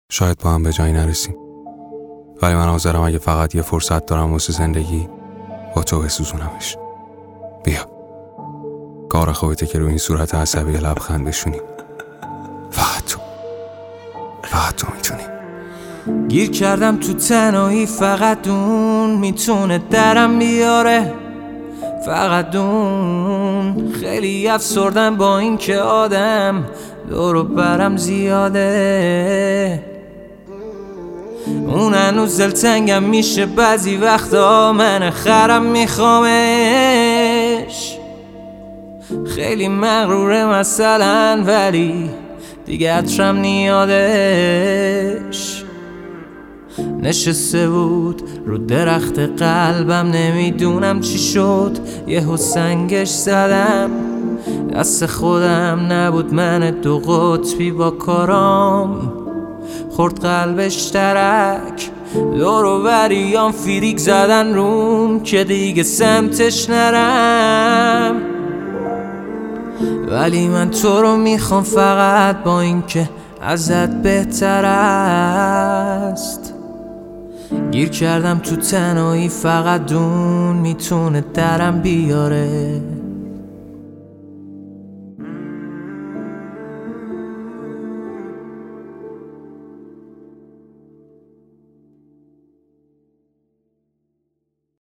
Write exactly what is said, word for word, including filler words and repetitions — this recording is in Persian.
شاید با هم به جایی نرسیم، ولی من حاضرم اگه فقط یه فرصت دارم واسه زندگی با تو بسوزونمش. بیا، کار خودته که رو این صورت عصبی لبخند بشونی. فقط تو فقط تو میتونی. گیر کردم تو تنهایی، فقط اون میتونه درم بیاره، فقط اون. خیلی افسردم با این که آدم دور و برم زیاده، اون هنوز دلتنگم میشه بعضی وقتا، من خرم میخوامش. خیلی مغروره مثلا، ولی دیگه عطرم نیادش. نشسته بود رو درخت قلبم، نمیدونم چی شد یهو سنگش زدم. دست خودم نبود، من دو قطبی با کارام خورد قلبش ترک. دور و بریام فریک زدن روم که دیگه سمتش نرم، ولی من تو رو میخوام فقط با این که ازت بهتر است. گیر کردم تو تنهایی، فقط اون میتونه درم بیاره.